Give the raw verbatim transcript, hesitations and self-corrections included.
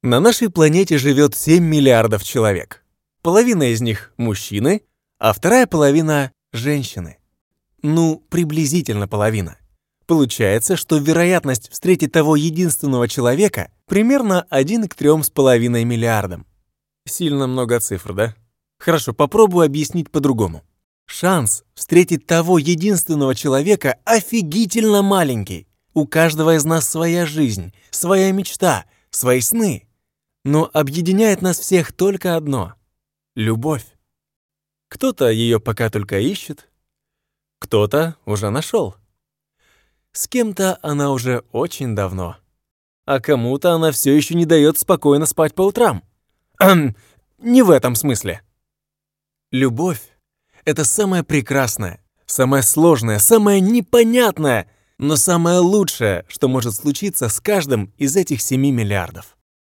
На нашей планете живет семь миллиардов человек. Половина из них – мужчины, а вторая половина – женщины. Ну, приблизительно половина. Получается, что вероятность встретить того единственного человека примерно один к трем с половиной миллиардам. Сильно много цифр, да? Хорошо, попробую объяснить по-другому. Шанс встретить того единственного человека офигительно маленький. У каждого из нас своя жизнь, своя мечта, свои сны. Но объединяет нас всех только одно — любовь. Кто-то ее пока только ищет, кто-то уже нашел. С кем-то она уже очень давно, а кому-то она все еще не дает спокойно спать по утрам. Эм, не в этом смысле. Любовь — это самое прекрасное, самое сложное, самое непонятное, но самое лучшее, что может случиться с каждым из этих семи миллиардов.